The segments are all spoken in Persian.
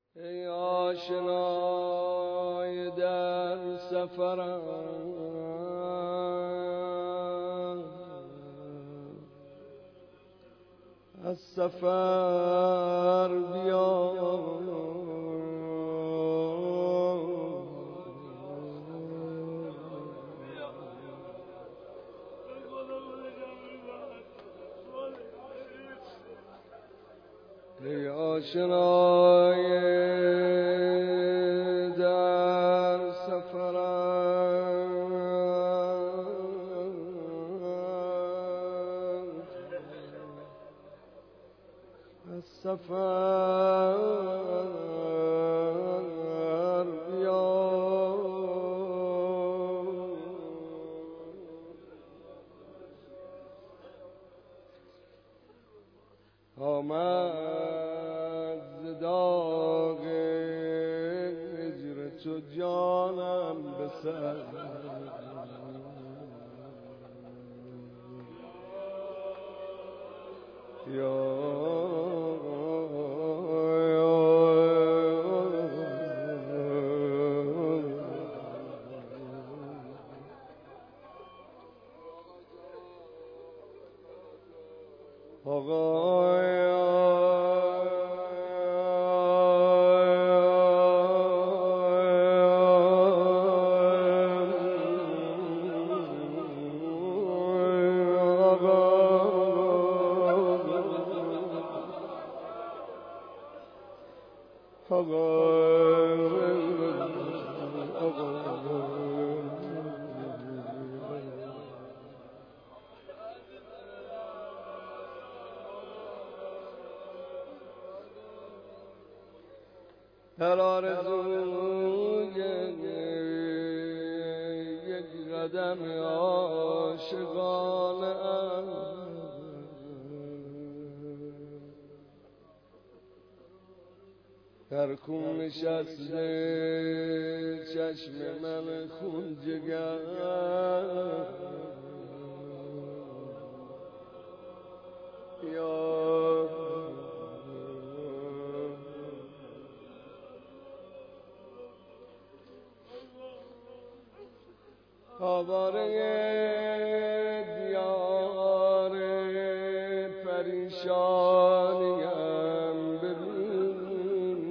ای آشنای در سفرم، از سفر بیا ای آشنای در سفرم، از سفر بیا آمد ز داغ هجر تو جانم به سر، در آرزوی یک قدم عاشقانه ام، در خون نشسته چشم من خون جگر، آواره دیار پریشانیم ببین،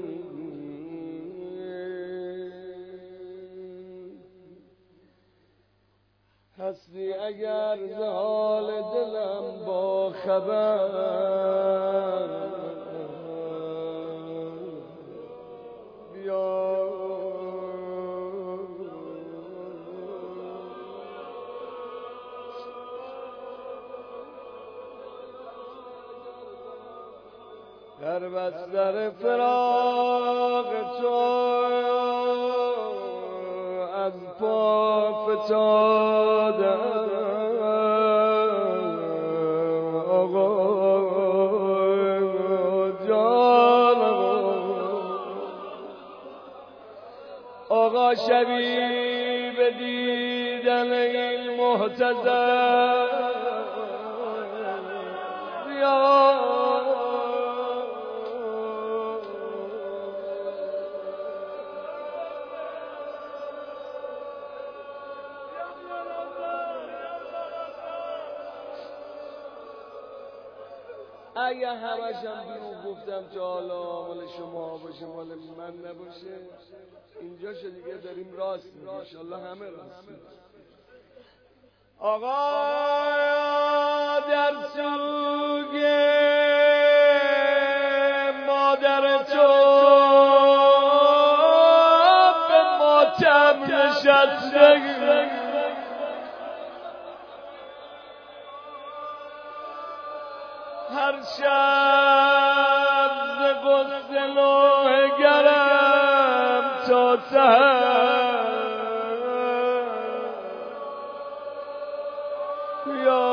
هستی اگر ز حال دلم با خبر، بیا در بستر فراق تو از پا فتادم، آقا جانم، آقا شبی به دیدن این محتضر بیا اگه همشم دروغ گفتم تا حالا مال شما باشه مال من نباشه، اینجاشو دیگه داریم راست میگیم، انشالله همه راست میگیم. آقا در سوگ مادر تو به ماتم نشسته، هر شب ز غصه نوحه گرم تا سحر، یا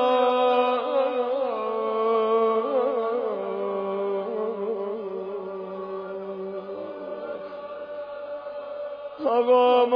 آقا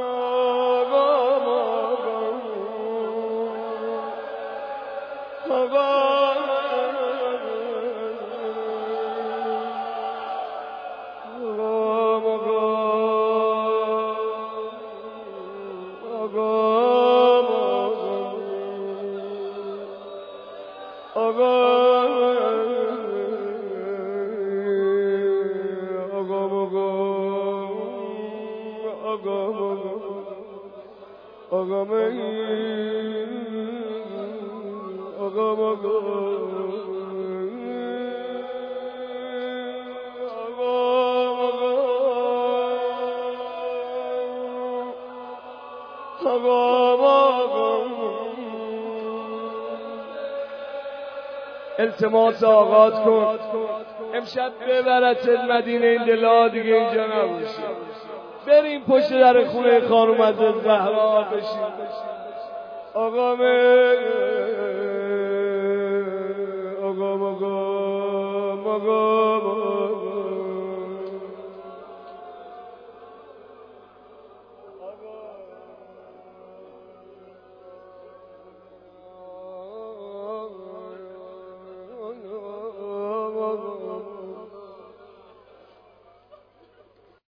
آقا التماس آغاز کن امشب ببرت مدینه، این دلا دیگه اینجا نباشه، بریم پشت در خونه خانم از زهرا بشیم. آقا آقا